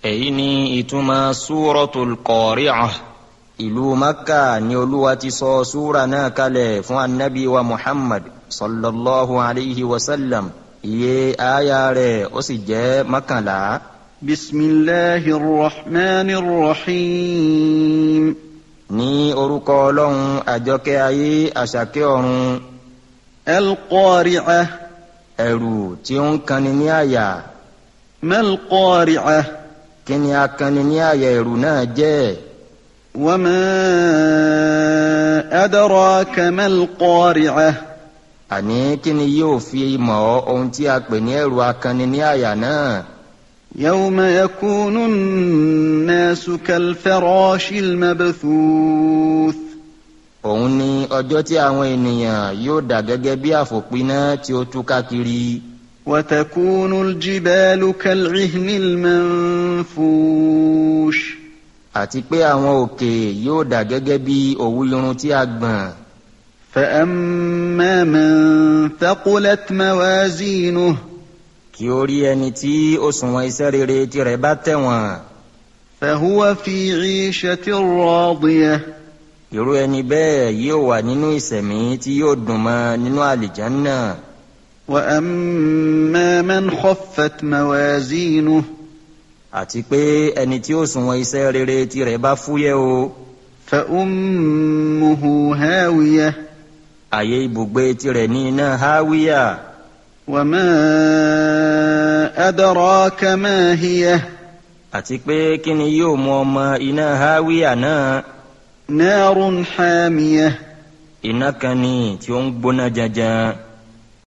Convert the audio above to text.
èyí ni ìtumọ̀ súratul Qari'ah. Ìlú Makka ni Olúwa ti sọ súra náà kalẹ̀ fún annabi wa Muhammad sallallahu alayhi wa sallam. Iye aya rẹ̀ ó sì jẹ́ 11. Bismillahir Rahmanir Rahim. Ní orúkọ Ọlọ́run àjọkẹ́ ayé àṣàkẹ́ ọ̀run. Al-Qari'ah. Ẹ̀rù tí ó ń kanni ní àyà. Mal-Qari'ah. Kí ni akanni ní àyà ẹ̀rù náà jẹ́? Wa ma adraka mal-Qari'ah. Àní kí ni yóò fi mọ̀ ohun tí a pè ní ẹ̀rù akanni ní àyà náà? Yawma yakunu an-nasu kal-farashil mabthuth. Òun ni ọjọ́ tí àwọn ènìyàn yóò dà gẹ́gẹ́ bí àfòpiná tí ó tú káàkiri. Wa takunu al-jibalu kal-'ihnil manfush. Àti pé àwọn òkè yóò dà gẹ́gẹ́ bí òwú irun tí a gbọ̀n. Fa amma man thaqulat mawazinuhu. Kí ó rí ẹni tí òṣùwọ̀n iṣẹ́ rere tirẹ̀ bá tẹ̀wọ̀n. Fa huwa fi 'ishatin radiyah. Irú ẹni bẹ́ẹ̀ yóò wà nínú ìṣẹ̀mí tí yóò dùn mọ́ nínú àlìjánná. Wa amma man khaffat mawazinuhu. Àti pé ẹni tí òṣùwọ̀n iṣẹ́ rere tirẹ̀ bá fúyẹ́ o. Fa ummuhu hawiyah. Àyè ibùgbé tirẹ̀ ní iná háwíyà. Wa ma adraka ma hiyah. Àti pé kí ni yóò mú ọmọ iná háwíyà náà? Narun hamiyah. Iná kan ni tí ó ń gbóná janjan.